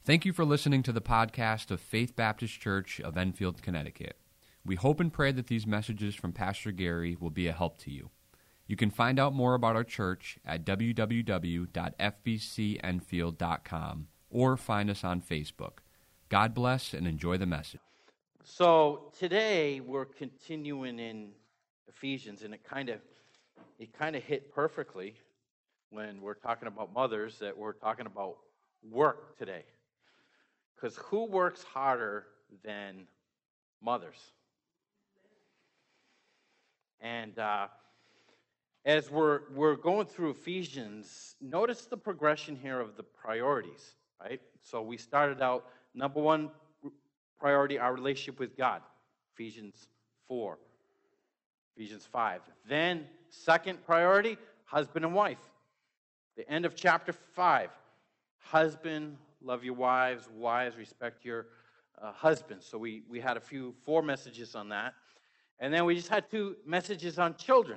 Thank you for listening to the podcast of Faith Baptist Church of Enfield, Connecticut. We hope and pray that these messages from Pastor Gary will be a help to you. You can find out more about our church at www.fbcenfield.com or find us on Facebook. God bless and enjoy the message. So today we're continuing in Ephesians, and it kind of hit perfectly when we're talking about mothers that we're talking about work today. Because who works harder than mothers? And as we're going through Ephesians, notice the progression here of the priorities, right? So we started out, number one priority, our relationship with God, Ephesians 4, Ephesians 5. Then, second priority, husband and wife. The end of chapter 5, husband, love your wives, wives, respect your husbands. So we had 4 messages on that. And then we just had 2 messages on children.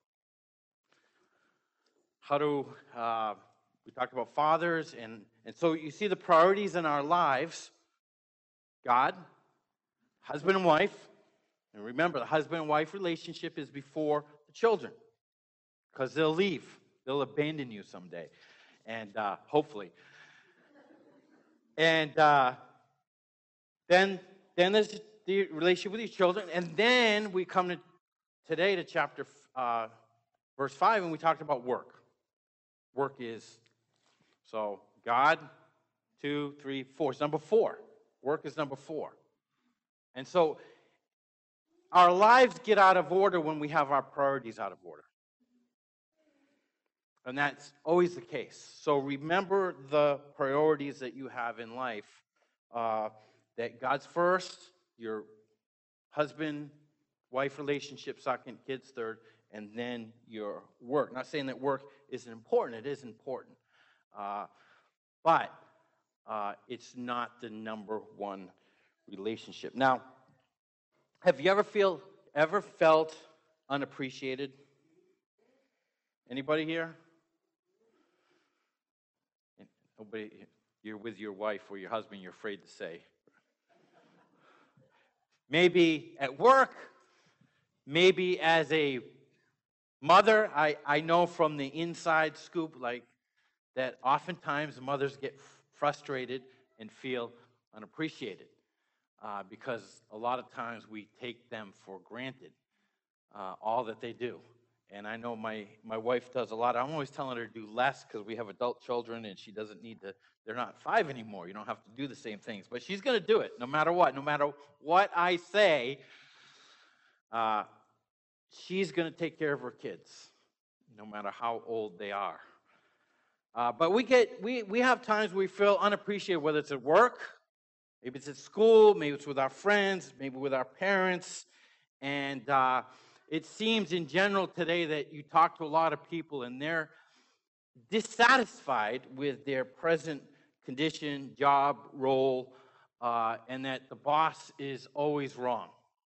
We talked about fathers, and so you see the priorities in our lives. God, husband and wife. And remember, the husband and wife relationship is before the children. Because they'll leave. They'll abandon you someday. And hopefully. And then there's the relationship with your children. And then we come today to chapter verse 5, and we talked about work. Work is, so God, 2, 3, 4. It's number 4. Work is number 4. And so our lives get out of order when we have our priorities out of order. And that's always the case. So remember the priorities that you have in life, that God's first, your husband-wife relationship second, kids third, and then your work. Not saying that work isn't important. It is important. But it's not the number one relationship. Now, have you ever felt unappreciated? Anybody here? Nobody. You're with your wife or your husband, you're afraid to say. Maybe at work, maybe as a mother. I know from the inside scoop, like, that oftentimes mothers get frustrated and feel unappreciated because a lot of times we take them for granted, all that they do. And I know my wife does a lot. I'm always telling her to do less because we have adult children and she doesn't need to. They're not 5 anymore. You don't have to do the same things. But she's going to do it no matter what. No matter what I say, she's going to take care of her kids no matter how old they are. But we have times we feel unappreciated, whether it's at work, maybe it's at school, maybe it's with our friends, maybe with our parents. And it seems in general today that you talk to a lot of people and they're dissatisfied with their present condition, job, role, and that the boss is always wrong.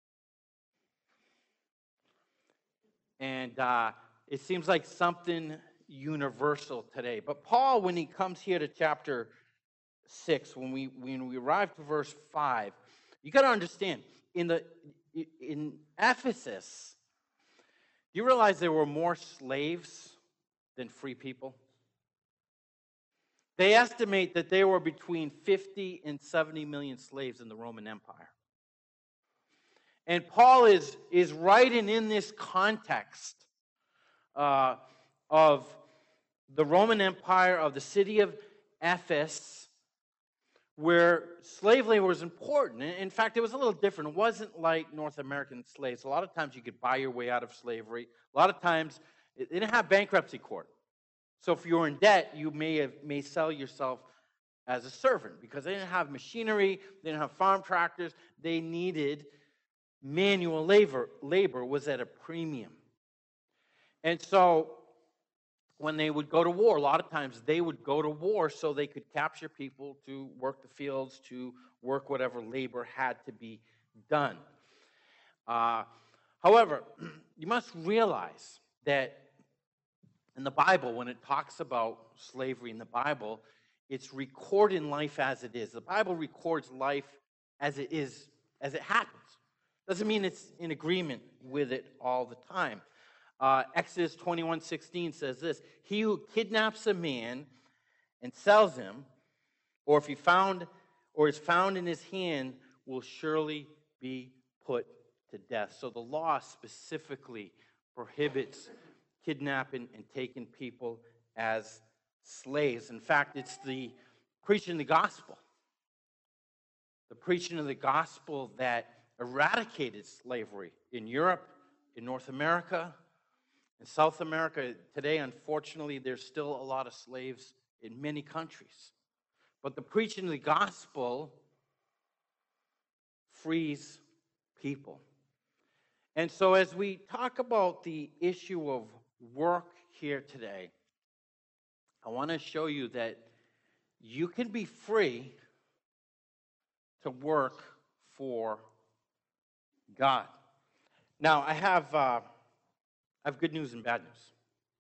And it seems like something universal today. But Paul, when he comes here to chapter 6, when we arrive to verse 5, you got to understand, in Ephesus, do you realize there were more slaves than free people? They estimate that there were between 50 and 70 million slaves in the Roman Empire. And Paul is writing in this context of the Roman Empire, of the city of Ephesus, where slave labor was important. In fact, it was a little different. It wasn't like North American slaves. A lot of times you could buy your way out of slavery. A lot of times it didn't have bankruptcy court. So if you were in debt, you may sell yourself as a servant because they didn't have machinery, they didn't have farm tractors. They needed manual labor. Labor was at a premium. And so when they would go to war, a lot of times they would go to war so they could capture people to work the fields, to work whatever labor had to be done. However, you must realize that in the Bible, when it talks about slavery in the Bible, It's recording life as it is. The Bible records life as it is, as it happens. Doesn't mean it's in agreement with it all the time. Exodus 21:16 says this: "He who kidnaps a man and sells him, or if he is found in his hand, will surely be put to death." So the law specifically prohibits kidnapping and taking people as slaves. In fact, it's the preaching of the gospel. The preaching of the gospel that eradicated slavery in Europe, in North America, in South America. Today, unfortunately, there's still a lot of slaves in many countries. But the preaching of the gospel frees people. And so as we talk about the issue of work here today, I want to show you that you can be free to work for God. Now, I have good news and bad news.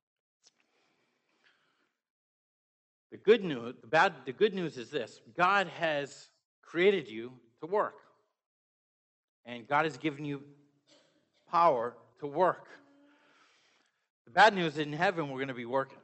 The good news is this: God has created you to work, and God has given you power to work. The bad news is in heaven we're going to be working.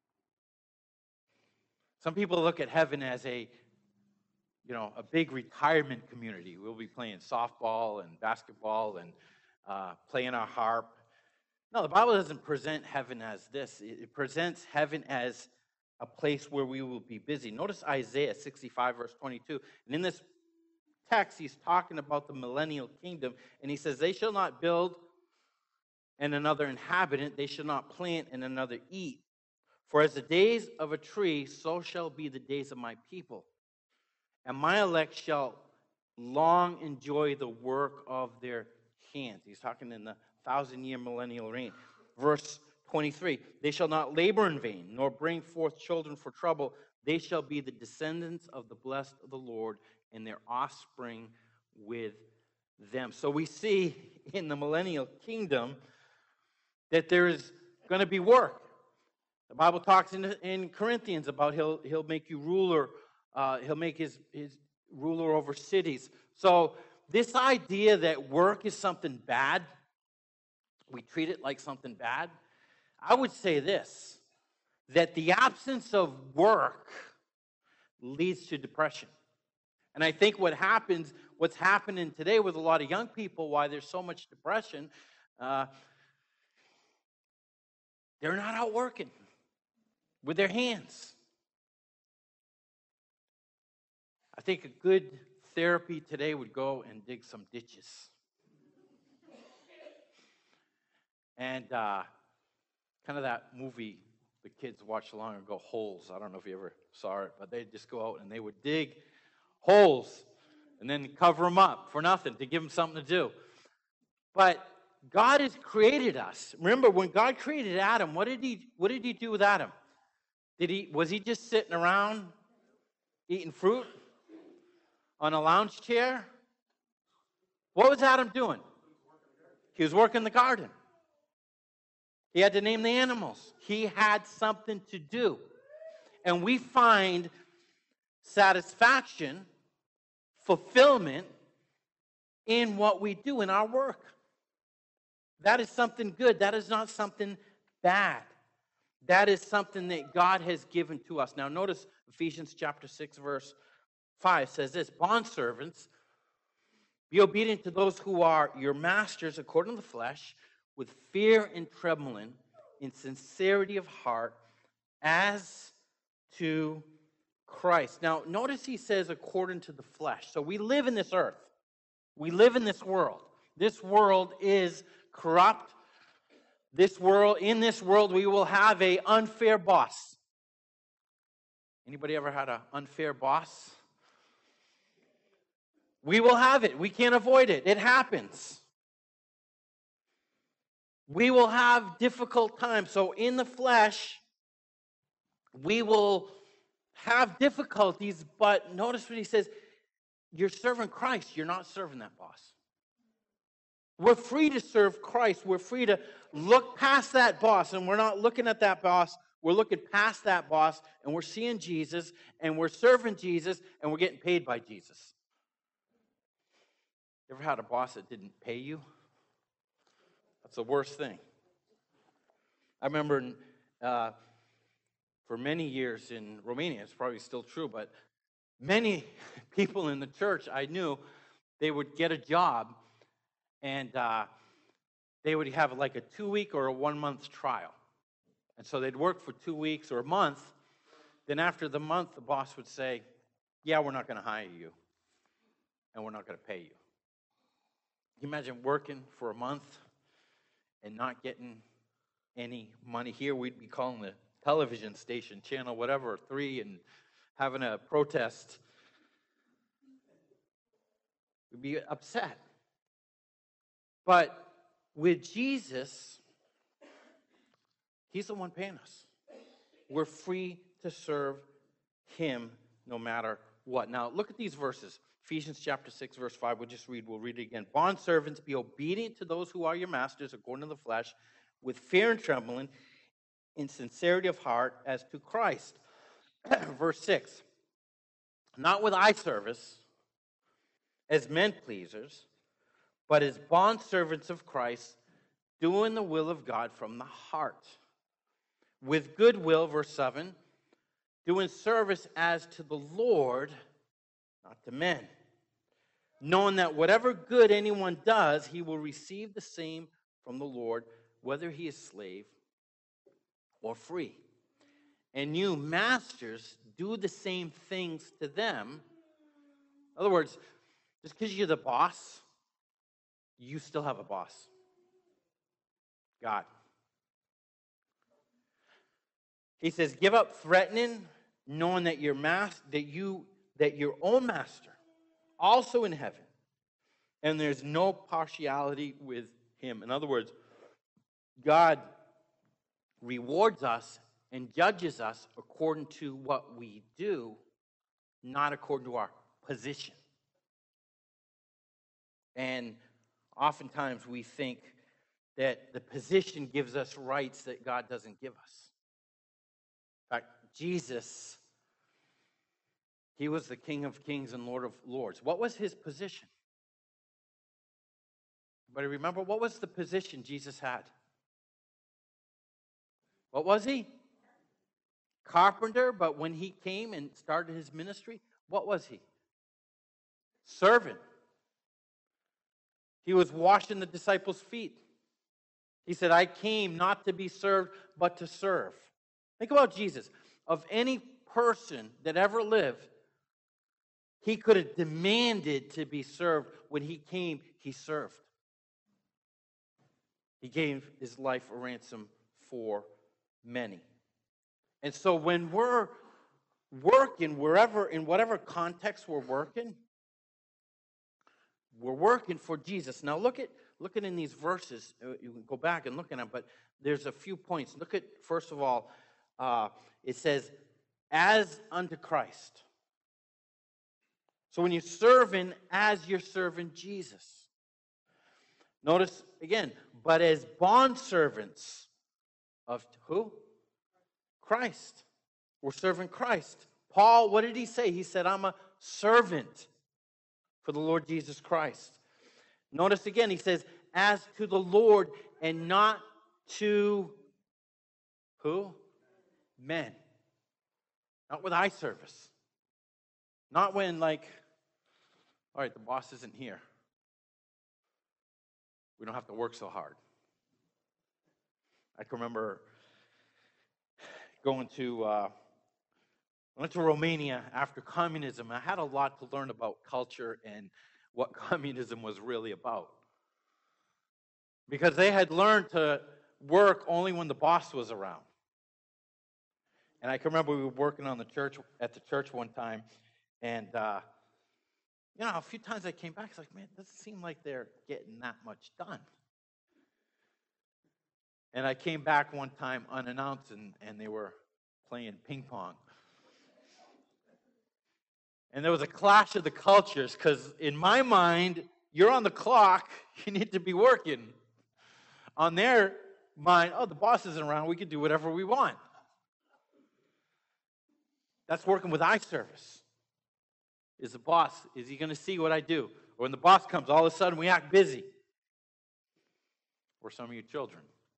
Some people look at heaven as a big retirement community. We'll be playing softball and basketball and playing our harp. No, the Bible doesn't present heaven as this. It presents heaven as a place where we will be busy. Notice Isaiah 65, verse 22. And in this text, he's talking about the millennial kingdom. And he says, "They shall not build and another inhabit, they shall not plant and another eat. For as the days of a tree, so shall be the days of my people. And my elect shall long enjoy the work of their hands." He's talking in the 1,000-year millennial reign. Verse 23, "They shall not labor in vain, nor bring forth children for trouble. They shall be the descendants of the blessed of the Lord, and their offspring with them." So we see in the millennial kingdom that there is going to be work. The Bible talks in Corinthians about he'll make you ruler. He'll make his ruler over cities. So this idea that work is something bad, we treat it like something bad. I would say this, that the absence of work leads to depression. And I think what's happening today with a lot of young people, why there's so much depression, they're not out working with their hands. I think a good therapy today would go and dig some ditches. And kind of that movie the kids watched long ago, Holes. I don't know if you ever saw it, but they'd just go out and they would dig holes and then cover them up for nothing to give them something to do. But God has created us. Remember, when God created Adam, what did he do with Adam? Was he just sitting around eating fruit on a lounge chair? What was Adam doing? He was working the garden. He had to name the animals. He had something to do. And we find satisfaction, fulfillment in what we do in our work. That is something good. That is not something bad. That is something that God has given to us. Now notice Ephesians chapter 6, verse 5 says this: "Bondservants, be obedient to those who are your masters according to the flesh, with fear and trembling, in sincerity of heart, as to Christ." Now notice he says according to the flesh. So we live in this earth. We live in this world. This world is corrupt. In this world, we will have an unfair boss. Anybody ever had an unfair boss? We will have it. We can't avoid it. It happens. We will have difficult times. So in the flesh, we will have difficulties, but notice what he says: you're serving Christ. You're not serving that boss. We're free to serve Christ. We're free to look past that boss, and we're not looking at that boss. We're looking past that boss, and we're seeing Jesus, and we're serving Jesus, and we're getting paid by Jesus. You ever had a boss that didn't pay you? That's the worst thing. I remember for many years in Romania, it's probably still true, but many people in the church I knew, they would get a job, and they would have like a 2-week or a 1-month trial. And so they'd work for 2 weeks or a month. Then after the month, the boss would say, yeah, we're not going to hire you, and we're not going to pay you. Can you imagine working for a month and not getting any money? Here we'd be calling the television station, channel whatever, 3, and having a protest. We'd be upset. But with Jesus, He's the one paying us. We're free to serve Him no matter what. Now, look at these verses. Ephesians chapter 6, verse 5. We'll read it again. Bondservants, be obedient to those who are your masters according to the flesh, with fear and trembling, in sincerity of heart, as to Christ. Verse 6. Not with eye service, as men pleasers, but as bondservants of Christ, doing the will of God from the heart. With goodwill, verse 7, doing service as to the Lord, not to men, knowing that whatever good anyone does, he will receive the same from the Lord, whether he is slave or free. And you, masters, do the same things to them. In other words, just because you're the boss, you still have a boss. God. He says, give up threatening, knowing that your own master, also in heaven, and there's no partiality with him. In other words, God rewards us and judges us according to what we do, not according to our position. And oftentimes we think that the position gives us rights that God doesn't give us. In fact, Jesus, he was the King of Kings and Lord of Lords. What was his position? But remember, what was the position Jesus had? What was he? Carpenter, but when he came and started his ministry, what was he? Servant. He was washing the disciples' feet. He said, I came not to be served, but to serve. Think about Jesus. Of any person that ever lived, he could have demanded to be served. When he came, he served. He gave his life a ransom for many. And so when we're working, in whatever context we're working for Jesus. Now look at in these verses. You can go back and look at them, but there's a few points. Look at, first of all, it says, as unto Christ. So when you're serving, as you're serving Jesus. Notice, again, but as bondservants of who? Christ. We're serving Christ. Paul, what did he say? He said, I'm a servant for the Lord Jesus Christ. Notice again, he says, as to the Lord and not to who? Men. Not with eye service. Not when, like, all right, the boss isn't here. We don't have to work so hard. I can remember I went to Romania after communism. I had a lot to learn about culture and what communism was really about. Because they had learned to work only when the boss was around. And I can remember we were working at the church one time, and a few times I came back, it's like, man, it doesn't seem like they're getting that much done. And I came back one time unannounced, and they were playing ping pong. And there was a clash of the cultures, because in my mind, you're on the clock, you need to be working. On their mind, oh, the boss isn't around, we can do whatever we want. That's working with eye service. Is the boss, is he going to see what I do? Or when the boss comes, all of a sudden we act busy. Or some of you children.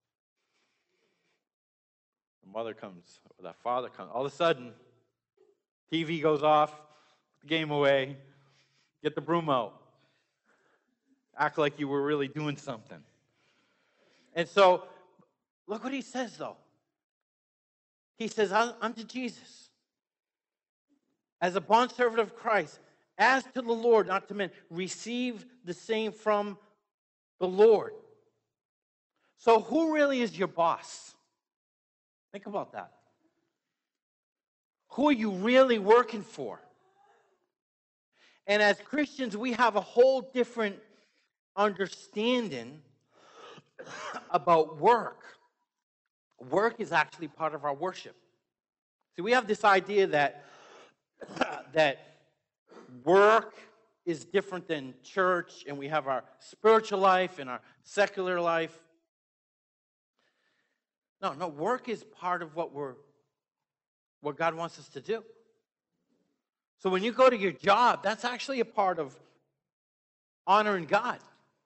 The mother comes, or the father comes. All of a sudden, TV goes off, put the game away, get the broom out. Act like you were really doing something. And so, look what he says, though. He says, unto Jesus, as a bondservant of Christ, as to the Lord, not to men, receive the same from the Lord. So who really is your boss? Think about that. Who are you really working for? And as Christians, we have a whole different understanding about work. Work is actually part of our worship. See, we have this idea that work is different than church, and we have our spiritual life and our secular life. No, work is part of what God wants us to do. So when you go to your job, that's actually a part of honoring God.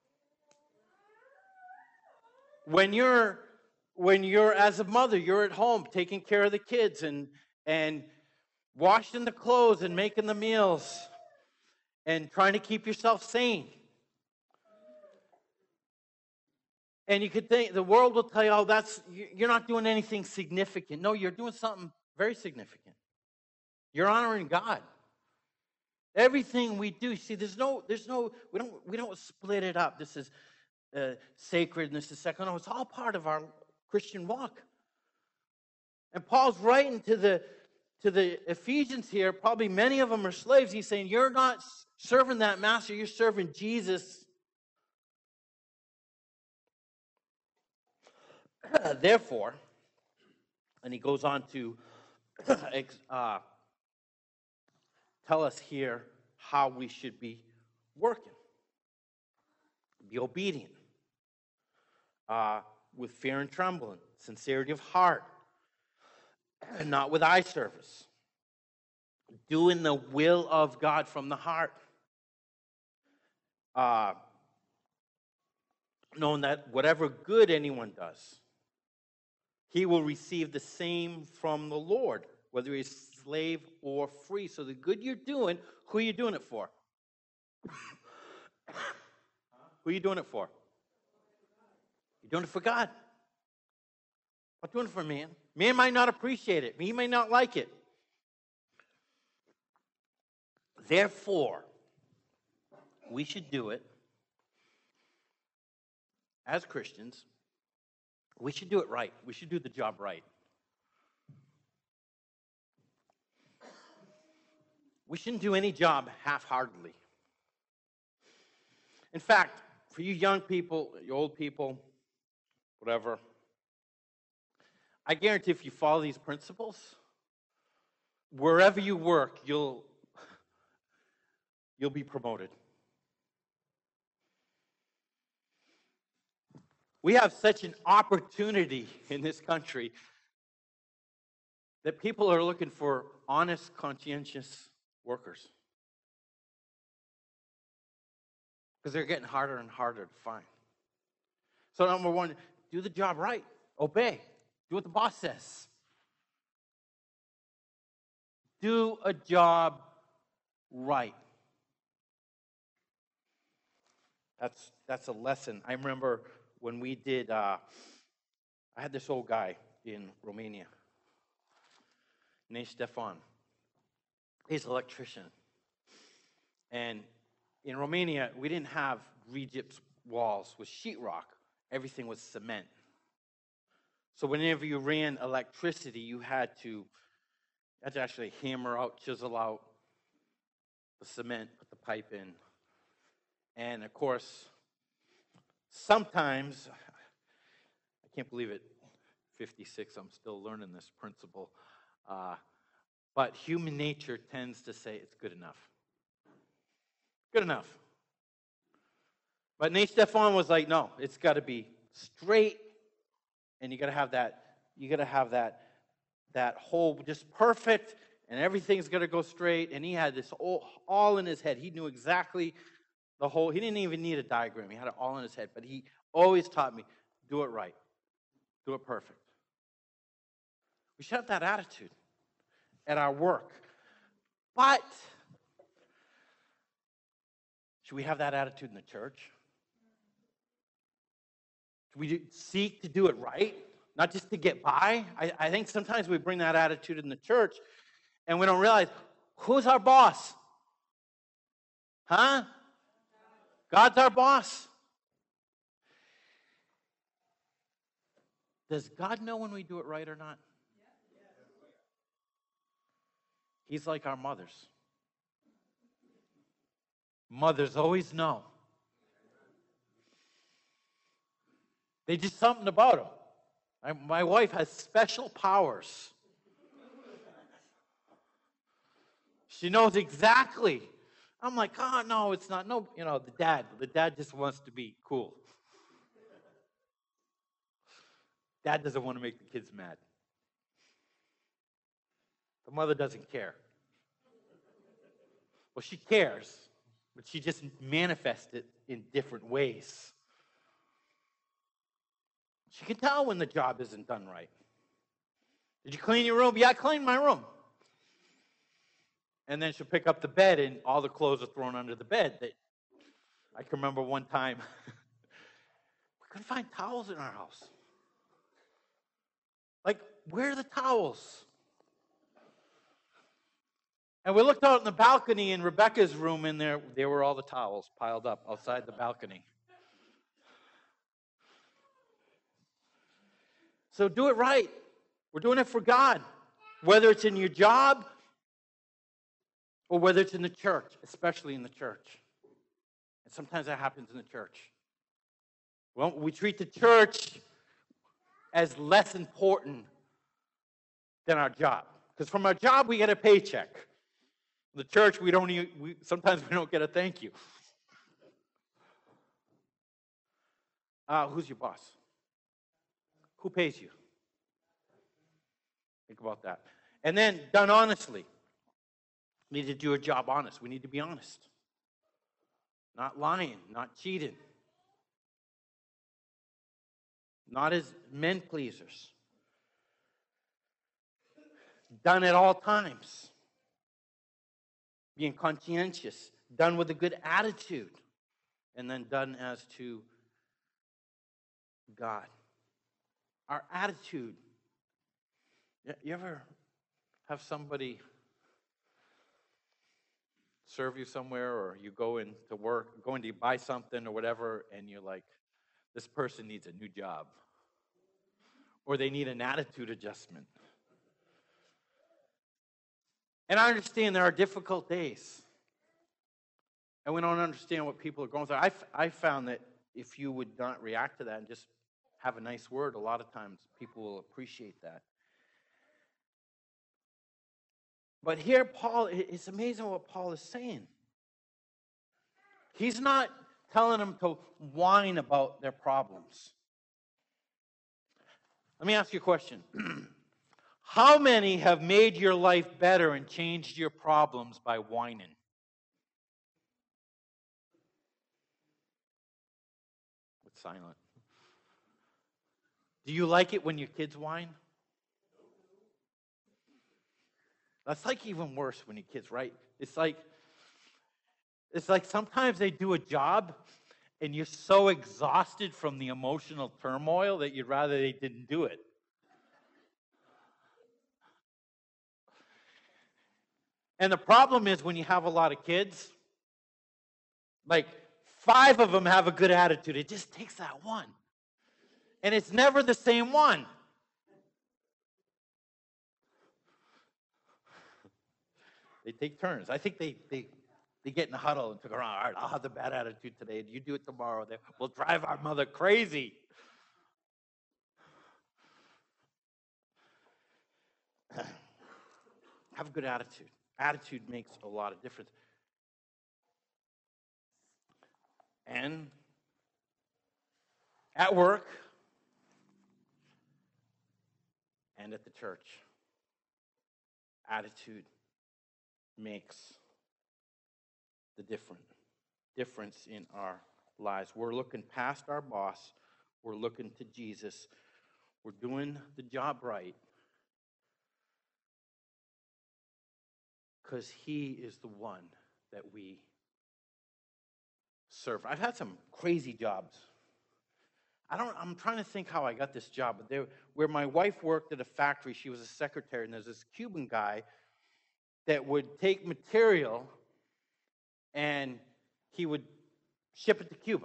When you're as a mother, you're at home taking care of the kids and washing the clothes and making the meals and trying to keep yourself sane. And you could think, the world will tell you, oh, you're not doing anything significant. No, you're doing something very significant. You're honoring God. Everything we do, see, we don't split it up. This is sacred and this is secular. No, it's all part of our Christian walk. And Paul's writing to the Ephesians here, probably many of them are slaves. He's saying, you're not serving that master, you're serving Jesus. Therefore, and he goes on to tell us here how we should be working. Be obedient, with fear and trembling, sincerity of heart, and not with eye service. Doing the will of God from the heart. Knowing that whatever good anyone does, he will receive the same from the Lord, whether he's slave or free. So the good you're doing, who are you doing it for? Who are you doing it for? You're doing it for God. Not doing it for man. Man might not appreciate it. He may not like it. Therefore, we should do it as Christians. We should do it right. We should do the job right. We shouldn't do any job half-heartedly. In fact, for you young people, you old people, whatever, I guarantee if you follow these principles, wherever you work, you'll be promoted. We have such an opportunity in this country that people are looking for honest, conscientious workers. Because they're getting harder and harder to find. So number one, do the job right. Obey. Do what the boss says. Do a job right. That's a lesson. I remember when we did, I had this old guy in Romania named Stefan. He's an electrician. And in Romania, we didn't have regips walls with sheetrock. Everything was cement. So whenever you ran electricity, you had to actually hammer out, chisel out the cement, put the pipe in. And of course, sometimes, I can't believe it, 56, I'm still learning this principle. But human nature tends to say it's good enough. Good enough. But Nate Stefan was like, no, it's got to be straight, and you got to have that. You got to have that whole just perfect. and everything's going to go straight. And he had this all in his head. He knew exactly he didn't even need a diagram. He had it all in his head. But he always taught me, do it right. Do it perfect. We should have that attitude at our work. But should we have that attitude in the church? Should we seek to do it right, not just to get by? I think sometimes we bring that attitude in the church, and we don't realize, who's our boss? Huh? God's our boss. Does God know when we do it right or not? He's like our mothers. Mothers always know. They just something about them. My wife has special powers. She knows exactly. I'm like, oh, no, it's not. No, the dad just wants to be cool. Dad doesn't want to make the kids mad. The mother doesn't care. Well, she cares, but she just manifests it in different ways. She can tell when the job isn't done right. Did you clean your room? Yeah, I cleaned my room. And then she'll pick up the bed, and all the clothes are thrown under the bed. I can remember one time, we couldn't find towels in our house. Like, where are the towels? And we looked out in the balcony in Rebecca's room, and there were all the towels piled up outside the balcony. So do it right. We're doing it for God. Whether it's in your job or whether it's in the church, especially in the church. And sometimes that happens in the church. Well, we treat the church as less important than our job. Because from our job, we get a paycheck. The church, sometimes we don't get a thank you. Who's your boss? Who pays you? Think about that. And then, done honestly. We need to do a job honest. We need to be honest. Not lying, not cheating. Not as men pleasers. Done at all times. Being conscientious. Done with a good attitude. And then done as to God. Our attitude. You ever have somebody serve you somewhere, or you go into work, going to buy something or whatever, and you're like, this person needs a new job. Or they need an attitude adjustment. And I understand there are difficult days. And we don't understand what people are going through. I found that if you would not react to that and just have a nice word, a lot of times people will appreciate that. But here, it's amazing what Paul is saying. He's not telling them to whine about their problems. Let me ask you a question. How many have made your life better and changed your problems by whining? It's silent. Do you like it when your kids whine? That's like even worse when your kids, right? It's like sometimes they do a job and you're so exhausted from the emotional turmoil that you'd rather they didn't do it. And the problem is when you have a lot of kids, like 5 of them have a good attitude. It just takes that one. And it's never the same one. They take turns. I think they get in a huddle and figure, all right, I'll have the bad attitude today, and you do it tomorrow. We'll drive our mother crazy. Have a good attitude. Attitude makes a lot of difference. And at work and at the church, attitude makes the difference in our lives. We're looking past our boss. We're looking to Jesus. We're doing the job right because he is the one that we serve. I've had some crazy jobs. I'm trying to think how I got this job, but where my wife worked at a factory, she was a secretary, and there's this Cuban guy that would take material and he would ship it to Cuba.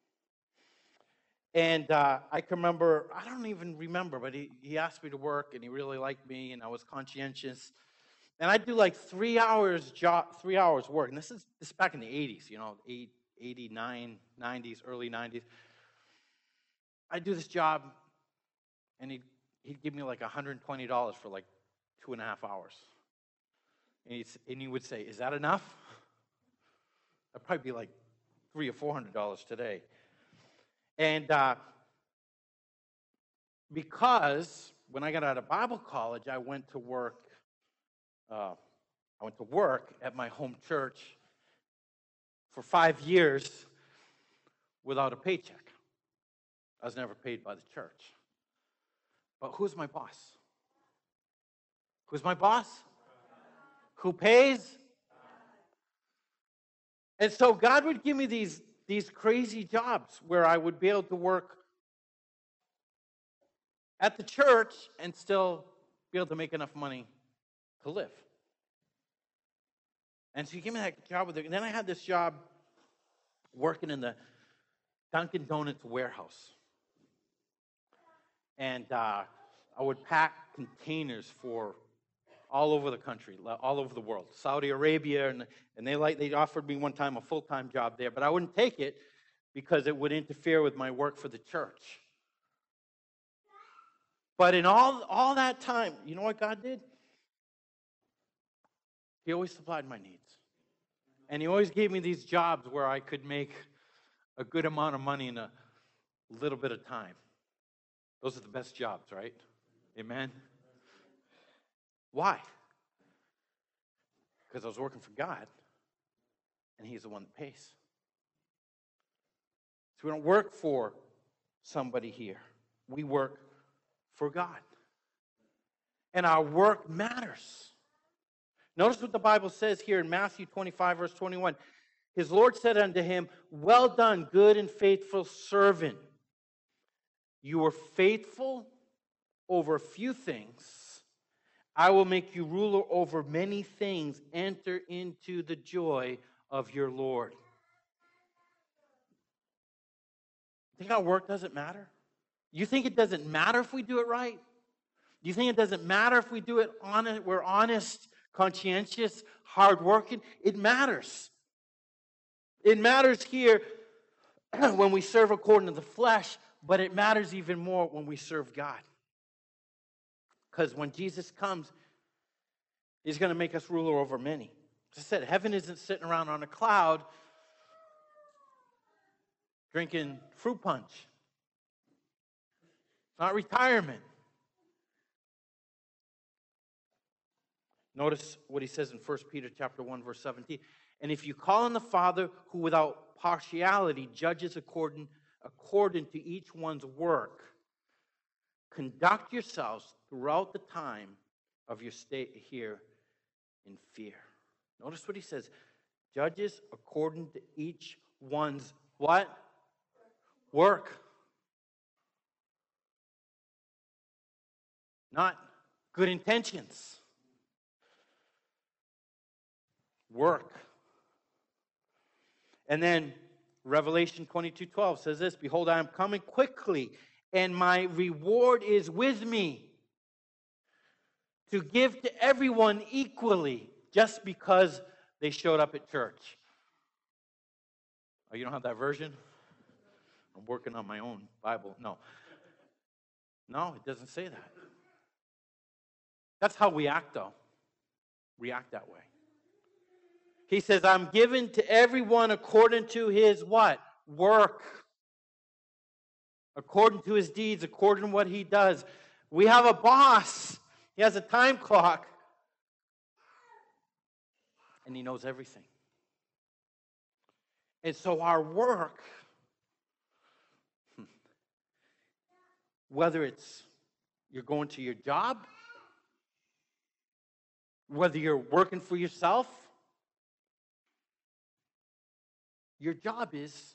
And I can remember, I don't even remember, but he asked me to work, and he really liked me, and I was conscientious. And I'd do like 3 hours work. And this is back in the 80s, 89, 90s, early 90s. I'd do this job, and he'd give me like $120 for like 2.5 hours. And he would say, "Is that enough?" That'd probably be like $300 or $400 today. And because when I got out of Bible college, I went to work at my home church for 5 years without a paycheck. I was never paid by the church. But who's my boss? Who's my boss? Who pays? And so God would give me these crazy jobs where I would be able to work at the church and still be able to make enough money to live. And so he gave me that job and then I had this job working in the Dunkin' Donuts warehouse. And I would pack containers for all over the country, all over the world, Saudi Arabia, and they offered me one time a full-time job there, but I wouldn't take it because it would interfere with my work for the church. But in all that time, you know what God did? He always supplied my needs. And he always gave me these jobs where I could make a good amount of money in a little bit of time. Those are the best jobs, right? Amen? Why? Because I was working for God, and he's the one that pays. So we don't work for somebody here. We work for God. And our work matters. Notice what the Bible says here in Matthew 25, verse 21. His Lord said unto him, "Well done, good and faithful servant. You were faithful over a few things. I will make you ruler over many things. Enter into the joy of your Lord." Think our work doesn't matter? You think it doesn't matter if we do it right? Do you think it doesn't matter if we do it honest? We're honest, conscientious, hardworking? It matters. It matters here when we serve according to the flesh, but it matters even more when we serve God. Because when Jesus comes, he's going to make us ruler over many. As I said, heaven isn't sitting around on a cloud drinking fruit punch. It's not retirement. Notice what he says in 1 Peter chapter 1, verse 17. And if you call on the Father, who without partiality judges according to each one's work, conduct yourselves throughout the time of your stay here in fear. Notice what he says. Judges according to each one's what? Work. Not good intentions. Work. And then Revelation 22:12 says this, "Behold, I am coming quickly, and my reward is with me to give to everyone equally, just because they showed up at church." Oh, you don't have that version? I'm working on my own Bible. No, it doesn't say that. That's how we act, though. We act that way. He says, "I'm given to everyone according to his" what? Work. According to his deeds, according to what he does. We have a boss. He has a time clock. and He knows everything. And so our work, whether it's you're going to your job, whether you're working for yourself, your job is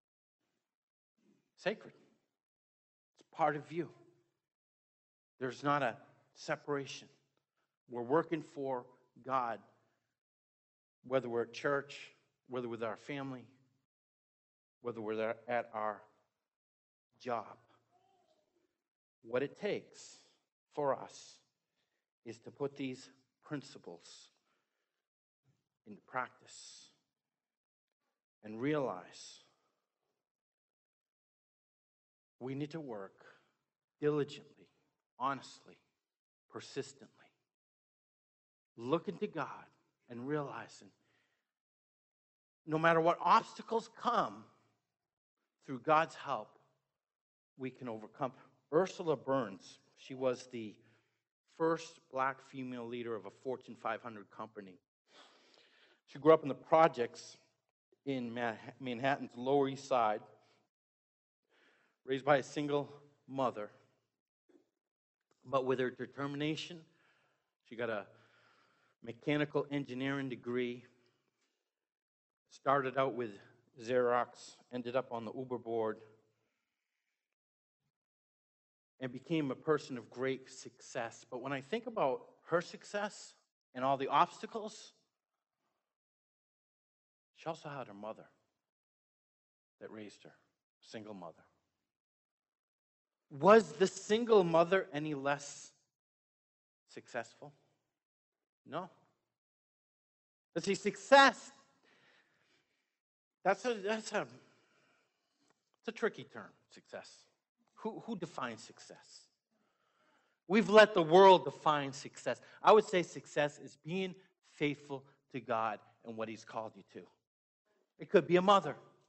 sacred. It's part of you. There's not a separation. We're working for God, whether we're at church, whether with our family, whether we're at our job. What it takes for us is to put these principles into practice and realize we need to work diligently, honestly, persistently, looking to God and realizing no matter what obstacles come, through God's help, we can overcome. Ursula Burns, she was the first black female leader of a Fortune 500 company. She grew up in the projects in Manhattan's Lower East Side, raised by a single mother. But with her determination, she got a mechanical engineering degree, started out with Xerox, ended up on the Uber board, and became a person of great success. But when I think about her success and all the obstacles, she also had her mother that raised her, single mother. Was the single mother any less successful? No. But see, success, that's a tricky term, success. Who defines success? We've let the world define success. I would say success is being faithful to God and what He's called you to. It could be a mother.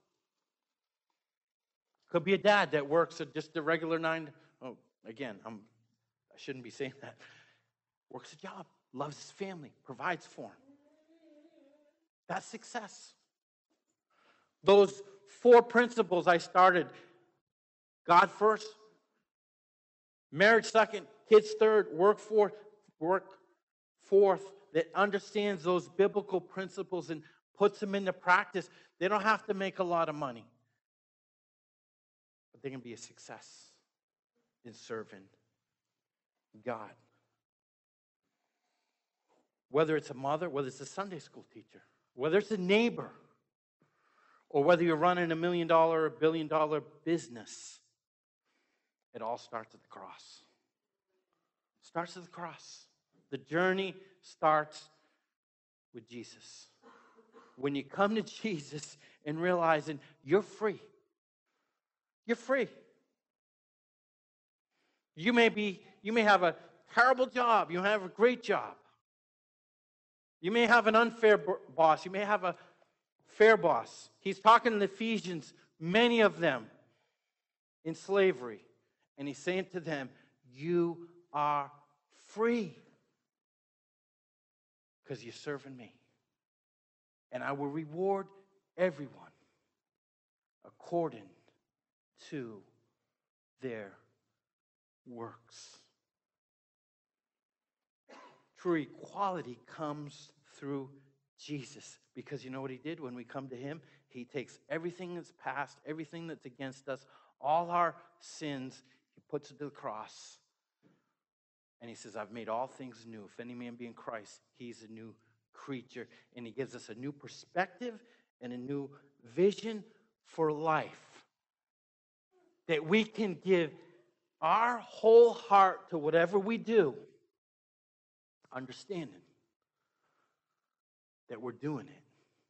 It could be a dad that works at just a regular I shouldn't be saying that. Works a job, loves his family, provides for him. That's success. Those 4 principles I started: God first, marriage second, kids third, work fourth, that understands those biblical principles and puts them into practice. They don't have to make a lot of money, but they can be a success in serving God. Whether it's a mother, whether it's a Sunday school teacher, whether it's a neighbor, or whether you're running $1 million or $1 billion business, it all starts at the cross. It starts at the cross. The journey starts with Jesus. When you come to Jesus and realizing you're free. You're free. You may have a terrible job. You may have a great job. You may have an unfair boss. You may have a fair boss. He's talking in Ephesians, many of them in slavery. And he's saying to them, you are free because you're serving me. And I will reward everyone according to their works. True equality comes through Jesus, because you know what He did when we come to Him? He takes everything that's past, everything that's against us, all our sins, He puts it to the cross. And He says, I've made all things new. If any man be in Christ, he's a new creature. And He gives us a new perspective and a new vision for life. That we can give our whole heart to whatever we do, understanding that we're doing it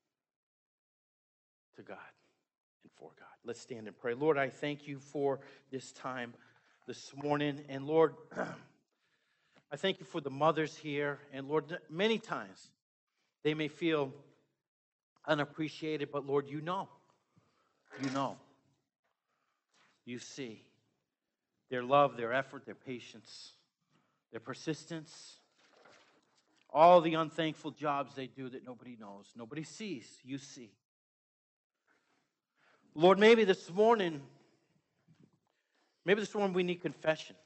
to God and for God. Let's stand and pray. Lord, I thank You for this time this morning. And Lord, I thank You for the mothers here. And Lord, many times they may feel unappreciated, but Lord, You know. You know. You see their love, their effort, their patience, their persistence, all the unthankful jobs they do that nobody knows, nobody sees, you see. Lord, maybe this morning we need confession.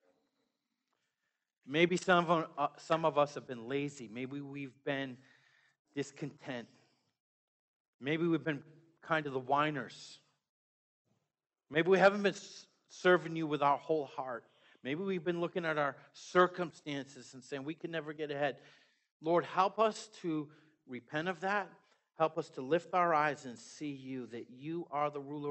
Maybe some of us have been lazy. Maybe we've been discontent. Maybe we've been kind of the whiners. Maybe we haven't been serving you with our whole heart. Maybe we've been looking at our circumstances and saying we can never get ahead. Lord, help us to repent of that. Help us to lift our eyes and see you, that you are the ruler